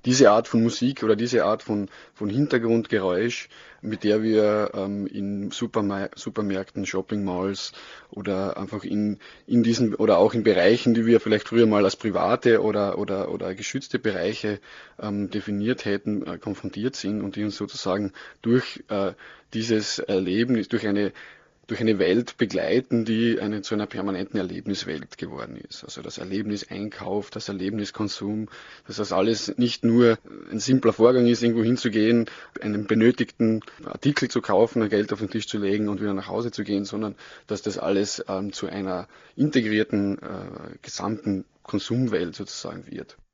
diese Art von Musik oder diese Art von Hintergrundgeräusch, mit der wir in Supermärkten, Shopping-Malls oder einfach in diesen oder auch in Bereichen, die wir vielleicht früher mal als private oder geschützte Bereiche definiert hätten, konfrontiert sind und die uns sozusagen durch dieses Erlebnis, durch eine Welt begleiten, die zu einer permanenten Erlebniswelt geworden ist. Also das Erlebnis Einkauf, das Erlebnis Konsum, dass das alles nicht nur ein simpler Vorgang ist, irgendwo hinzugehen, einen benötigten Artikel zu kaufen, ein Geld auf den Tisch zu legen und wieder nach Hause zu gehen, sondern dass das alles zu einer integrierten gesamten Konsumwelt sozusagen wird.